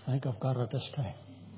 I think I've got it this time.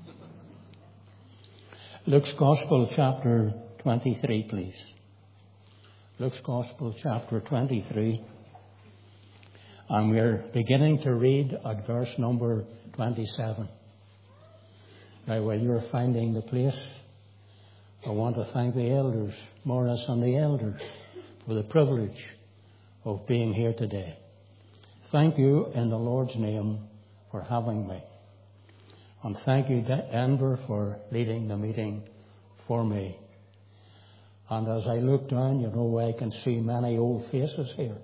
Luke's Gospel, chapter 23, please. Luke's Gospel, chapter 23. And we're beginning to read at verse number 27. Now, while you're finding the place, I want to thank the elders, Morris and the elders, for the privilege of being here today. Thank you in the Lord's name for having me. And thank you, Denver, for leading the meeting for me. And as I look down, I can see many old faces here.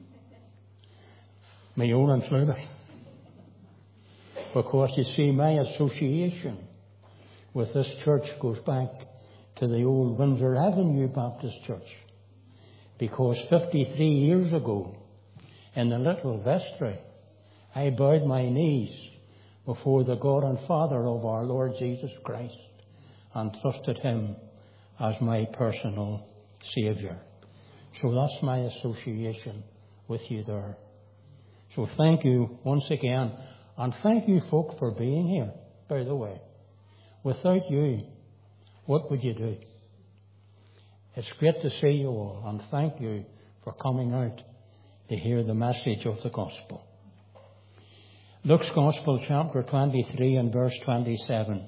My own included. Because you see, my association with this church goes back to the old Windsor Avenue Baptist Church. Because 53 years ago, in the little vestry, I bowed my knees before the God and Father of our Lord Jesus Christ and trusted Him as my personal Saviour. So that's my association with you there. So thank you once again. And thank you, folk, for being here, by the way. Without you, what would you do? It's great to see you all, and thank you for coming out to hear the message of the gospel. Luke's Gospel, chapter 23 and verse 27.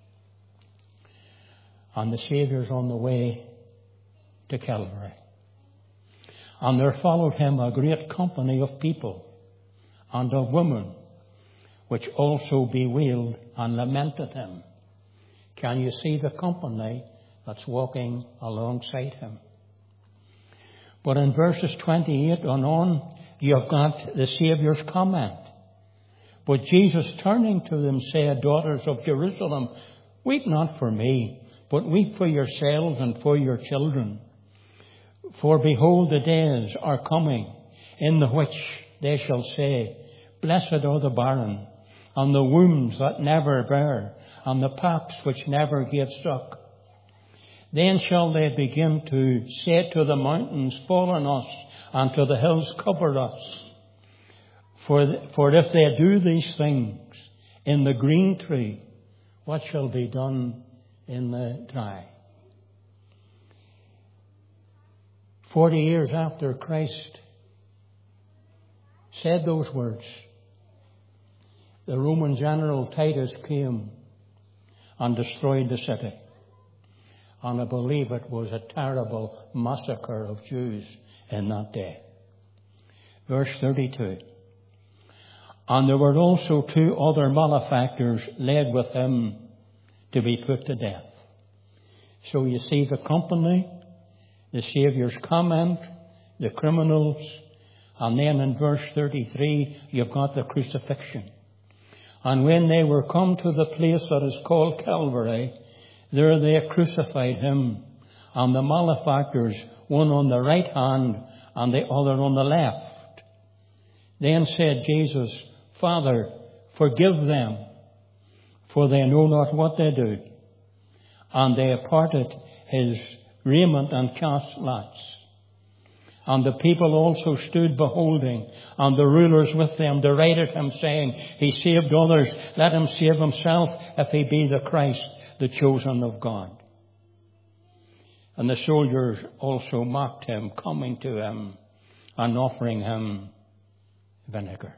And the Saviour's on the way to Calvary. And there followed him a great company of people and of women, which also bewailed and lamented him. Can you see the company that's walking alongside him? But in verses 28 and on, you have got the Saviour's comment. But Jesus, turning to them, said, Daughters of Jerusalem, weep not for me, but weep for yourselves and for your children. For behold, the days are coming, in the which they shall say, Blessed are the barren, and the wombs that never bear, and the paps which never give suck. Then shall they begin to say to the mountains, Fall on us, and to the hills, cover us. For if they do these things in the green tree, what shall be done in the dry? 40 years after Christ said those words, the Roman general Titus came and destroyed the city. And I believe it was a terrible massacre of Jews in that day. Verse 32. And there were also 2 other malefactors led with him to be put to death. So you see the company, the Saviour's comment, the criminals, and then in verse 33 you've got the crucifixion. And when they were come to the place that is called Calvary, there they crucified him, and the malefactors, one on the right hand and the other on the left. Then said Jesus, Father, forgive them, for they know not what they do. And they parted his raiment and cast lots. And the people also stood beholding, and the rulers with them derided him, saying, He saved others, let him save himself, if he be the Christ, the chosen of God. And the soldiers also mocked him, coming to him and offering him vinegar.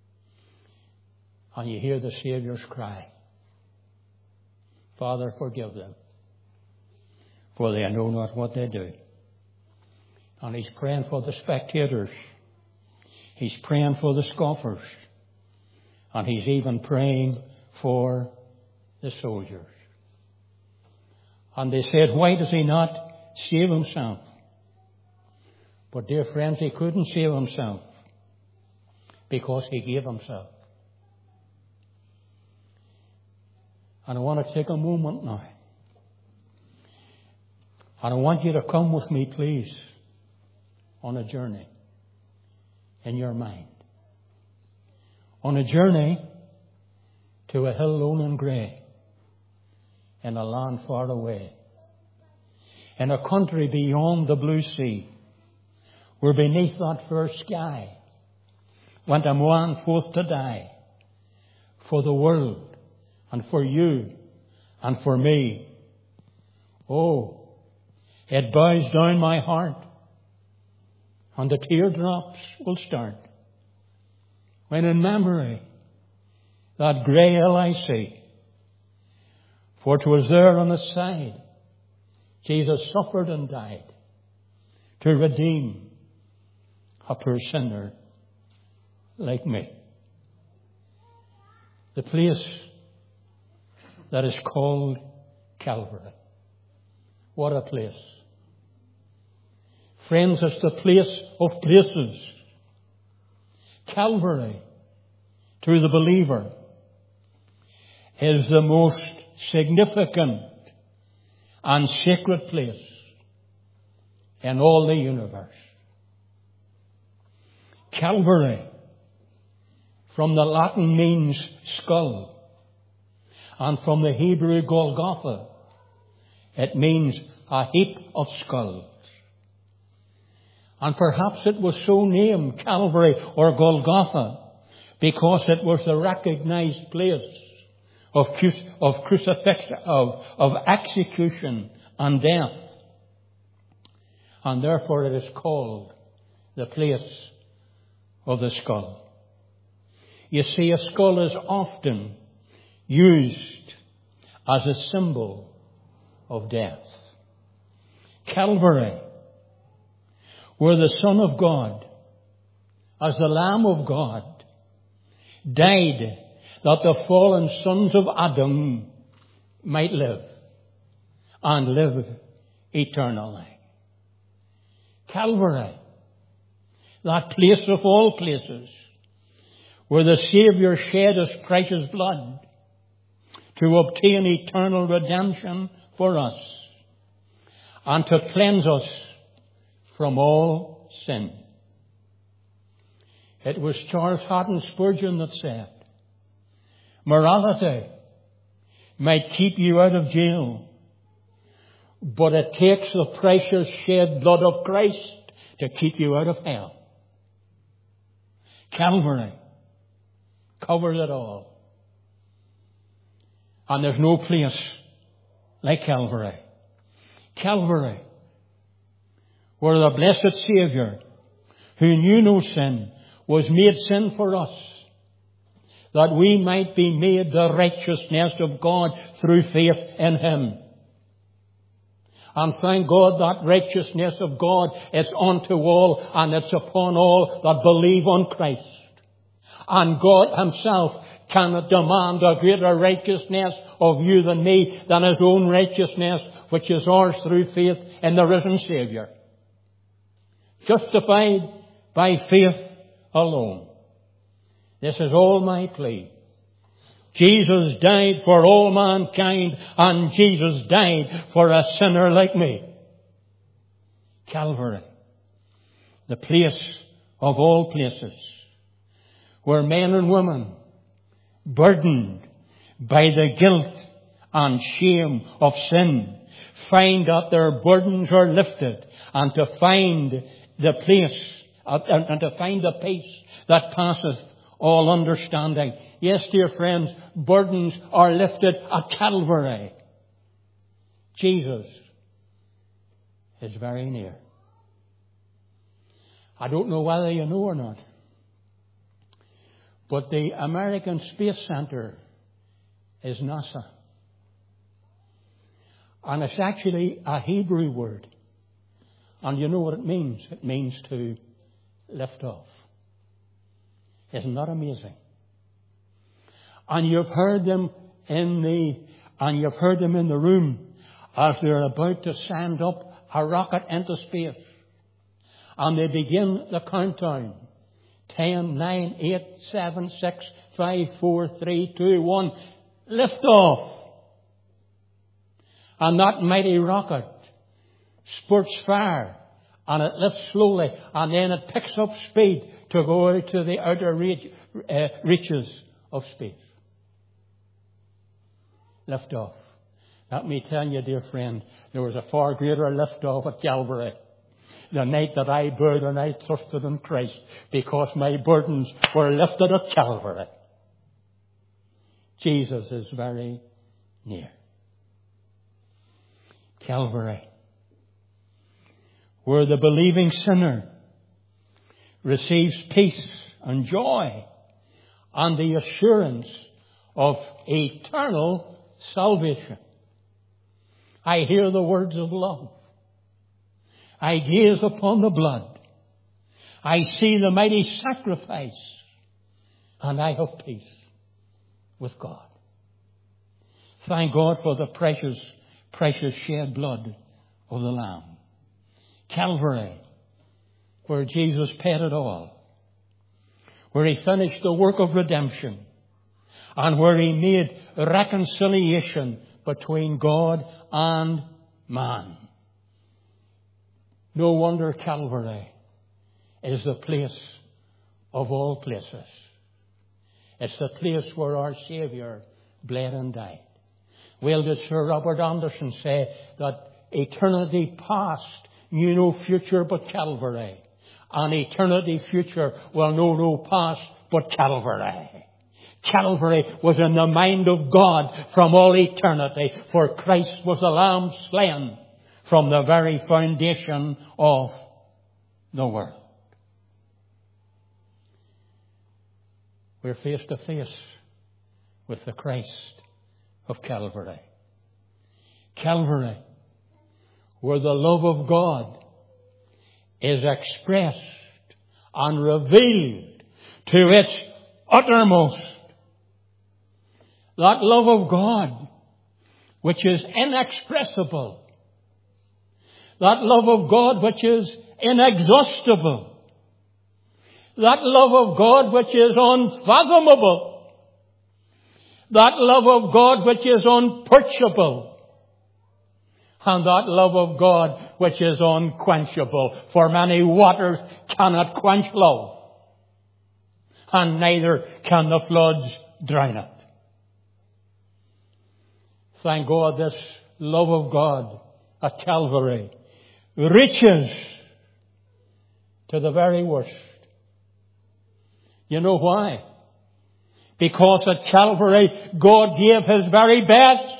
And you hear the Saviour's cry, Father, forgive them, for they know not what they do. And he's praying for the spectators. He's praying for the scoffers. And he's even praying for the soldiers. And they said, why does he not save himself? But dear friends, he couldn't save himself because he gave himself. And I want to take a moment now. And I want you to come with me, please, on a journey in your mind. On a journey to a hill lone and grey in a land far away. In a country beyond the blue sea, where beneath that fair sky went a man forth to die for the world and for you and for me. Oh, it bows down my heart, and the teardrops will start when in memory that grey hill I see. For 'twas there on the side Jesus suffered and died to redeem a poor sinner like me. The place that is called Calvary. What a place. Friends, it's the place of places. Calvary, to the believer, is the most significant and sacred place in all the universe. Calvary, from the Latin, means skull, and from the Hebrew Golgotha, it means a heap of skulls. And perhaps it was so named Calvary or Golgotha because it was the recognized place of crucifixion, of execution and death. And therefore it is called the place of the skull. You see, a skull is often used as a symbol of death. Calvary, where the Son of God, as the Lamb of God, died that the fallen sons of Adam might live and live eternally. Calvary, that place of all places, where the Saviour shed His precious blood to obtain eternal redemption for us and to cleanse us from all sin. It was Charles Haddon Spurgeon that said, morality might keep you out of jail, but it takes the precious shed blood of Christ to keep you out of hell. Calvary covers it all. And there's no place like Calvary. Calvary, where the blessed Saviour, who knew no sin, was made sin for us, that we might be made the righteousness of God through faith in Him. And thank God that righteousness of God is unto all, and it's upon all that believe on Christ. And God Himself cannot demand a greater righteousness of you than me than His own righteousness, which is ours through faith in the risen Saviour. Justified by faith alone. This is all my plea. Jesus died for all mankind, and Jesus died for a sinner like me. Calvary, the place of all places, where men and women, burdened by the guilt and shame of sin, find that their burdens are lifted, and to find the place and to find the peace that passeth all understanding. Yes, dear friends, burdens are lifted at Calvary. Jesus is very near. I don't know whether you know or not, but the American Space Center is NASA. And it's actually a Hebrew word. And you know what it means? It means to lift off. Isn't that amazing? And you've heard them in the room as they're about to send up a rocket into space. And they begin the countdown. 10, 9, 8, 7, 6, 5, 4, 3, 2, 1. Lift off. And that mighty rocket spurts fire, and it lifts slowly, and then it picks up speed to go out to the outer reaches of space. Lift off. Let me tell you, dear friend, there was a far greater lift off at Calvary. The night that I bowed and I trusted in Christ, because my burdens were lifted at Calvary. Jesus is very near. Calvary, where the believing sinner receives peace and joy and the assurance of eternal salvation. I hear the words of love. I gaze upon the blood. I see the mighty sacrifice, and I have peace with God. Thank God for the precious, precious shed blood of the Lamb. Calvary, where Jesus paid it all, where He finished the work of redemption, and where He made reconciliation between God and man. No wonder Calvary is the place of all places. It's the place where our Saviour bled and died. Well, did Sir Robert Anderson say that eternity past knew no future but Calvary, and eternity future will know no past but Calvary. Calvary was in the mind of God from all eternity, for Christ was the Lamb slain from the very foundation of the world. We're face to face with the Christ of Calvary. Calvary, where the love of God is expressed and revealed to its uttermost. That love of God, which is inexpressible. That love of God, which is inexhaustible. That love of God, which is unfathomable. That love of God, which is unpurchable. And that love of God, which is unquenchable. For many waters cannot quench love, and neither can the floods drown it. Thank God, this love of God at Calvary reaches to the very worst. You know why? Because at Calvary, God gave His very best.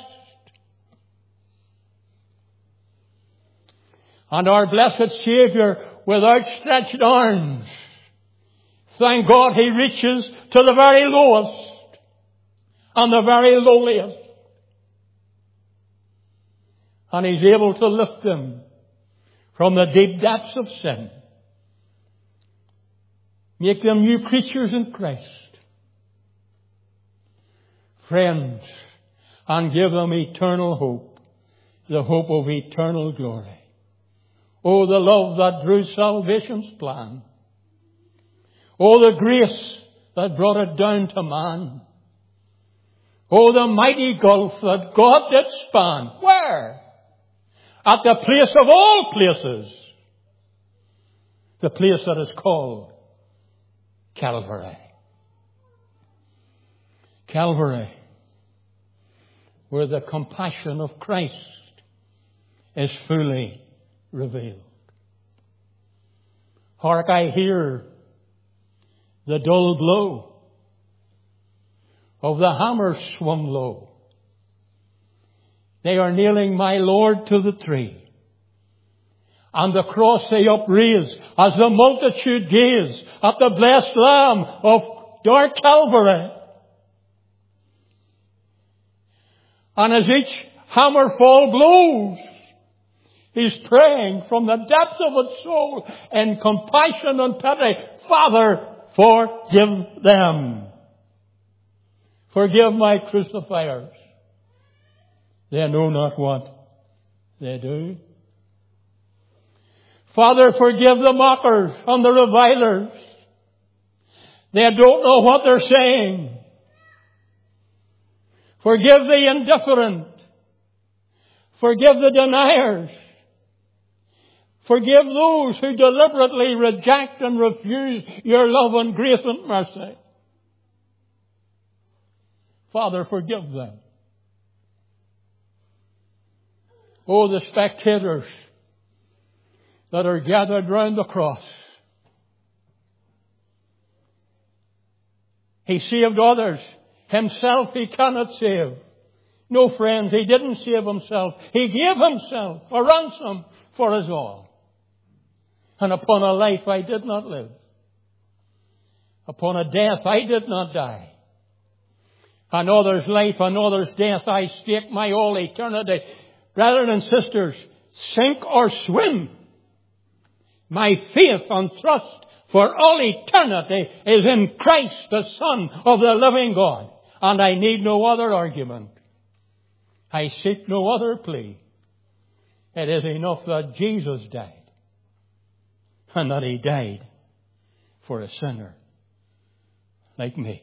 And our blessed Saviour, with outstretched arms, thank God, He reaches to the very lowest and the very lowliest. And He's able to lift them from the deep depths of sin, make them new creatures in Christ, friends, and give them eternal hope, the hope of eternal glory. Oh, the love that drew salvation's plan. Oh, the grace that brought it down to man. Oh, the mighty gulf that God did span. Where? At the place of all places. The place that is called Calvary. Calvary, where the compassion of Christ is fully revealed. Hark, I hear the dull blow of the hammer swung low. They are nailing my Lord to the tree. And the cross they upraise as the multitude gaze at the blessed Lamb of dark Calvary. And as each hammer fall blows, He's praying from the depths of His soul in compassion and pity, Father, forgive them. Forgive my crucifiers. They know not what they do. Father, forgive the mockers and the revilers. They don't know what they're saying. Forgive the indifferent. Forgive the deniers. Forgive those who deliberately reject and refuse your love and grace and mercy. Father, forgive them. Oh, the spectators that are gathered round the cross. He saved others. Himself He cannot save. No, friends, He didn't save Himself. He gave Himself a ransom for us all. And upon a life I did not live. Upon a death I did not die. Another's life, another's death, I stake my all eternity. Brothers and sisters, sink or swim, my faith and trust for all eternity is in Christ, the Son of the living God. And I need no other argument. I seek no other plea. It is enough that Jesus died. And that He died for a sinner like me.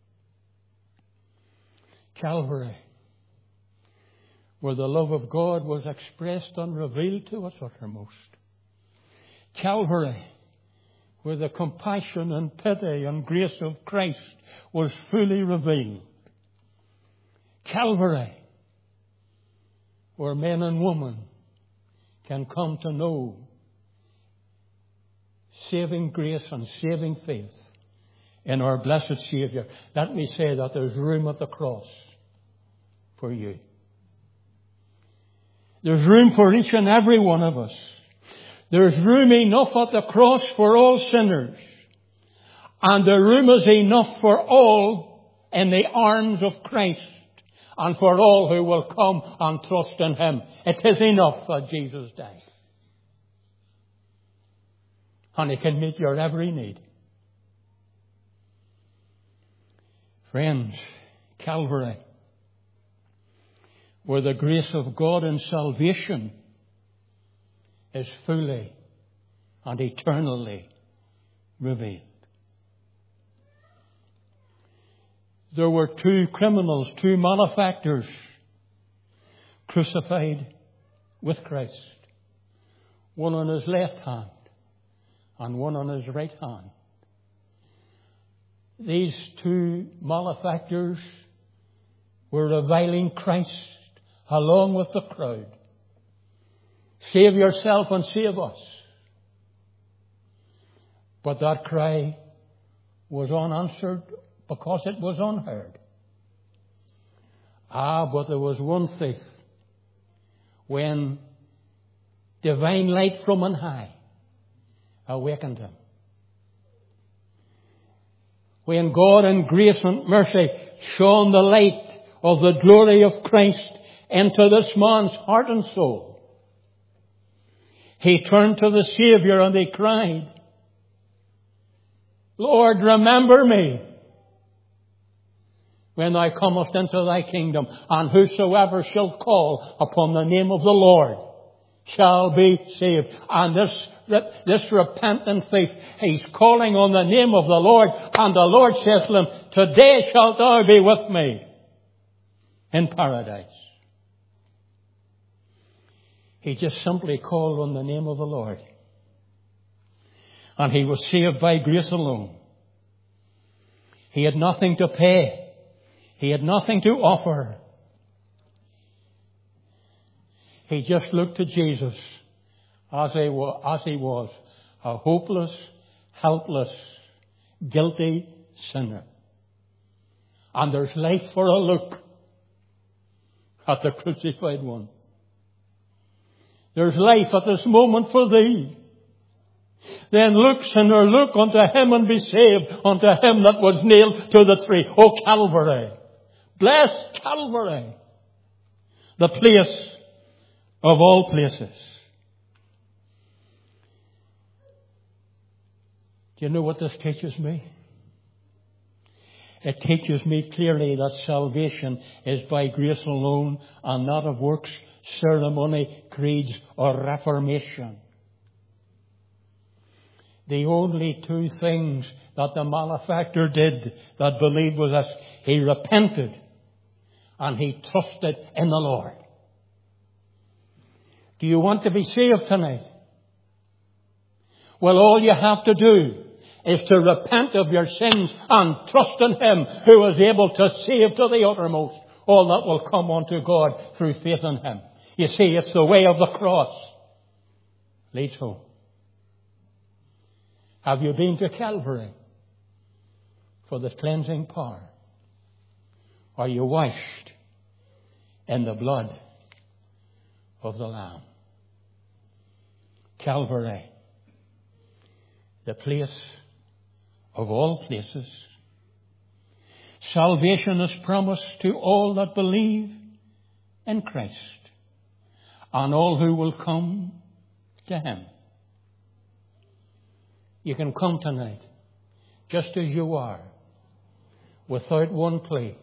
Calvary, where the love of God was expressed and revealed to us uttermost. Calvary, where the compassion and pity and grace of Christ was fully revealed. Calvary, where men and women can come to know saving grace and saving faith in our blessed Saviour. Let me say that there's room at the cross for you. There's room for each and every one of us. There's room enough at the cross for all sinners. And the room is enough for all in the arms of Christ. And for all who will come and trust in Him. It is enough that Jesus died. And He can meet your every need. Friends, Calvary, where the grace of God in salvation is fully and eternally revealed. There were two criminals, two malefactors crucified with Christ. One on His left hand and one on His right hand. These two malefactors were reviling Christ along with the crowd. Save yourself and save us. But that cry was unanswered because it was unheard. But there was one thief when divine light from on high awakened him. When God in grace and mercy shone the light of the glory of Christ into this man's heart and soul, he turned to the Saviour and he cried, Lord, remember me when Thou comest into Thy kingdom, and whosoever shall call upon the name of the Lord shall be saved. And this repentant thief, he's calling on the name of the Lord, and the Lord says to him, today shalt thou be with me in paradise. He just simply called on the name of the Lord. And he was saved by grace alone. He had nothing to pay. He had nothing to offer. He just looked to Jesus as he was, a hopeless, helpless, guilty sinner. And there's life for a look at the crucified one. There's life at this moment for thee. Then look, sinner, look unto Him and be saved, unto Him that was nailed to the tree. O Calvary! Bless Calvary! The place of all places. Do you know what this teaches me? It teaches me clearly that salvation is by grace alone and not of works, ceremony, creeds, or reformation. The only two things that the malefactor did that believed was this: he repented and he trusted in the Lord. Do you want to be saved tonight? Well, all you have to do is to repent of your sins and trust in Him who is able to save to the uttermost all that will come unto God through faith in Him. You see, it's the way of the cross leads home. Have you been to Calvary for the cleansing power? Are you washed in the blood of the Lamb? Calvary, the place of all places. Salvation is promised to all that believe in Christ and all who will come to Him. You can come tonight just as you are, without one plea,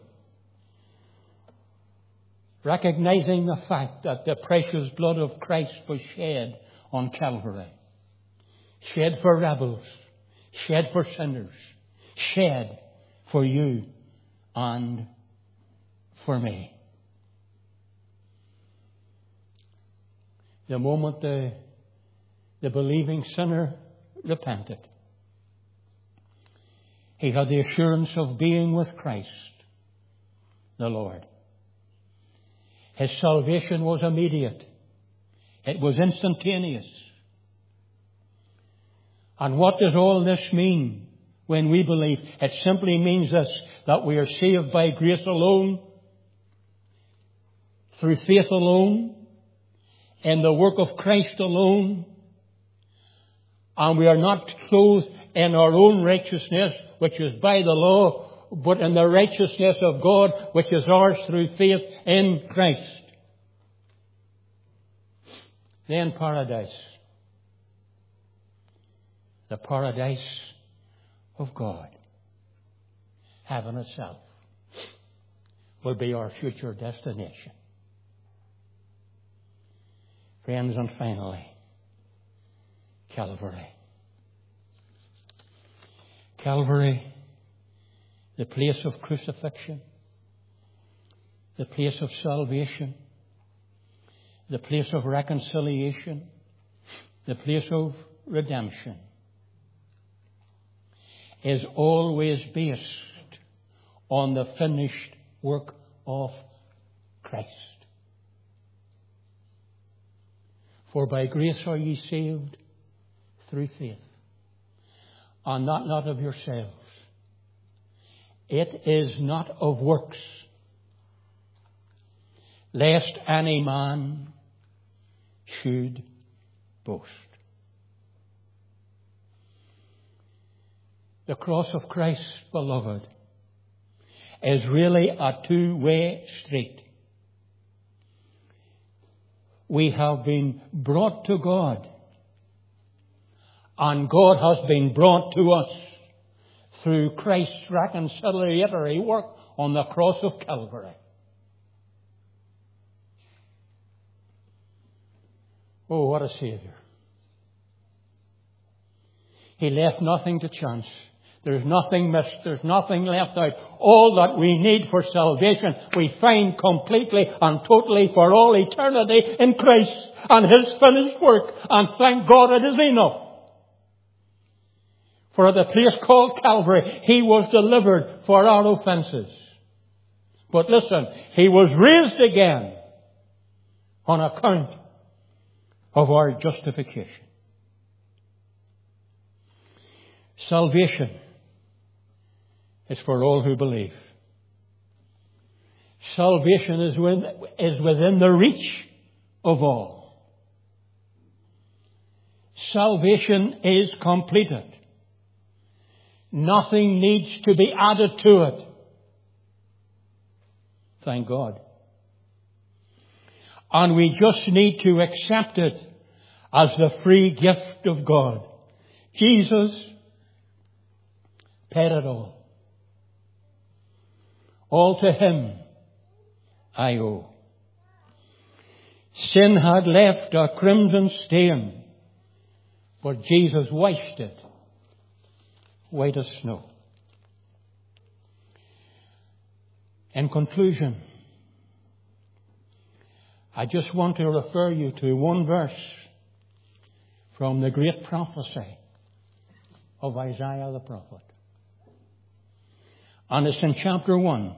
recognizing the fact that the precious blood of Christ was shed on Calvary, shed for rebels, shed for sinners, shed for you and for me. The moment the believing sinner repented, he had the assurance of being with Christ, the Lord. His salvation was immediate. It was instantaneous. And what does all this mean when we believe? It simply means this, that we are saved by grace alone, through faith alone, in the work of Christ alone, and we are not clothed in our own righteousness, which is by the law, but in the righteousness of God, which is ours through faith in Christ. Then paradise. The paradise of God. Heaven itself will be our future destination. Friends, and finally, Calvary. Calvary, the place of crucifixion, the place of salvation, the place of reconciliation, the place of redemption, is always based on the finished work of Christ. For by grace are ye saved through faith, and that not of yourselves. It is not of works, lest any man should boast. The cross of Christ, beloved, is really a two-way street. We have been brought to God, and God has been brought to us through Christ's reconciliatory work on the cross of Calvary. Oh, what a Saviour. He left nothing to chance. There's nothing missed. There's nothing left out. All that we need for salvation, we find completely and totally for all eternity in Christ and His finished work. And thank God it is enough. For at the place called Calvary, He was delivered for our offences. But listen, He was raised again on account of our justification. Salvation is for all who believe. Salvation is within the reach of all. Salvation is completed. Nothing needs to be added to it. Thank God. And we just need to accept it as the free gift of God. Jesus paid it all. All to Him I owe. Sin had left a crimson stain, but Jesus washed it white as snow. In conclusion, I just want to refer you to one verse from the great prophecy of Isaiah the prophet. And it's in chapter 1.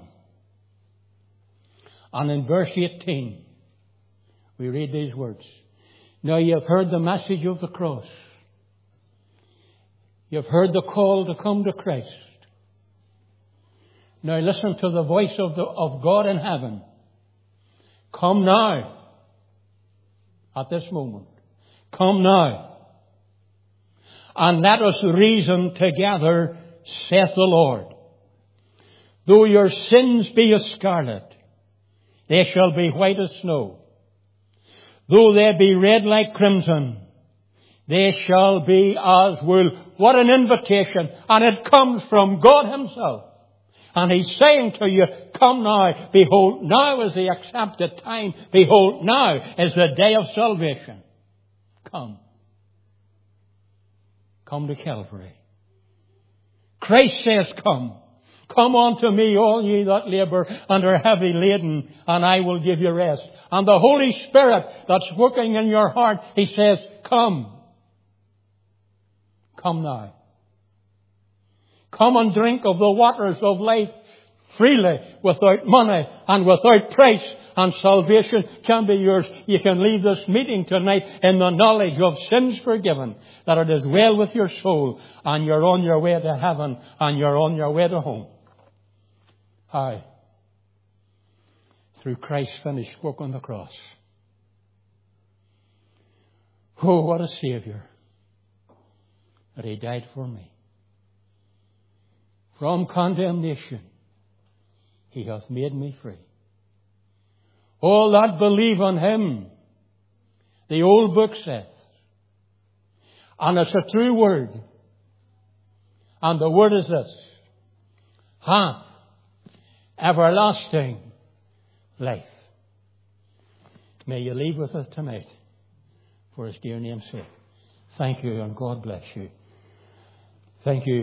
And in verse 18, we read these words. Now you have heard the message of the cross. You have heard the call to come to Christ. Now listen to the voice of God in heaven. Come now. At this moment. Come now. And let us reason together, saith the Lord. Though your sins be as scarlet, they shall be white as snow. Though they be red like crimson, they shall be as wool. What an invitation. And it comes from God Himself. And He's saying to you, come now. Behold, now is the accepted time. Behold, now is the day of salvation. Come. Come to Calvary. Christ says, come. Come unto me, all ye that labour and are heavy laden, and I will give you rest. And the Holy Spirit that's working in your heart, He says, come. Come now. Come and drink of the waters of life freely, without money and without price, and salvation can be yours. You can leave this meeting tonight in the knowledge of sins forgiven, that it is well with your soul, and you're on your way to heaven, and you're on your way to home. Aye. Through Christ's finished work on the cross. Oh, what a Saviour, that He died for me. From condemnation, He hath made me free. All that believe on Him, the old book says, and it's a true word, and the word is this, hath everlasting life. May you leave with us tonight for His dear name's sake. Thank you, and God bless you. Thank you.